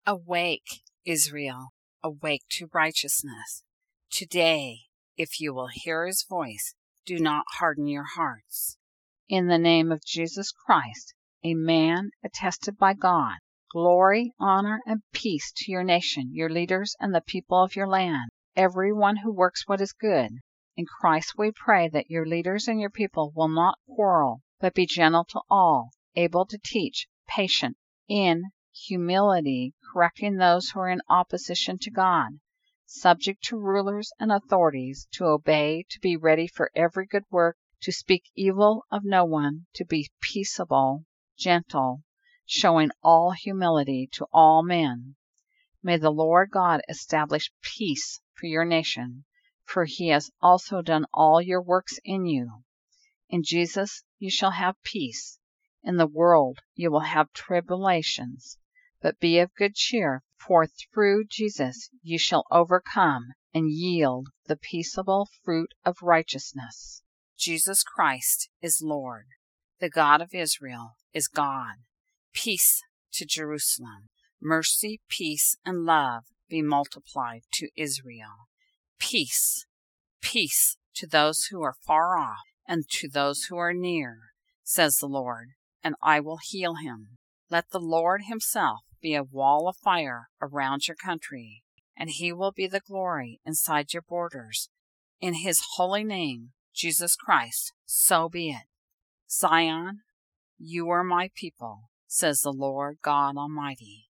Awake, Israel, awake to righteousness. Today, if you will hear his voice, do not harden your hearts. In the name of Jesus Christ, a man attested by God, glory, honor, and peace to your nation, your leaders, and the people of your land, everyone who works what is good. In Christ we pray that your leaders and your people will not quarrel, but be gentle to all, able to teach, patient, in humility, correcting those who are in opposition to God, subject to rulers and authorities, to obey, to be ready for every good work, to speak evil of no one, to be peaceable, gentle, showing all humility to all men. May the Lord God establish peace for your nation, for he has also done all your works in you. In Jesus you shall have peace. In the world you will have tribulations, but be of good cheer, for through Jesus you shall overcome and yield the peaceable fruit of righteousness. Jesus Christ is Lord. The God of Israel is God. Peace to Jerusalem. Mercy, peace, and love be multiplied to Israel. Peace, peace to those who are far off and to those who are near, says the Lord, and I will heal him. Let the Lord himself be a wall of fire around your country, and he will be the glory inside your borders. In his holy name, Jesus Christ, so be it. Zion, you are my people, says the Lord God Almighty.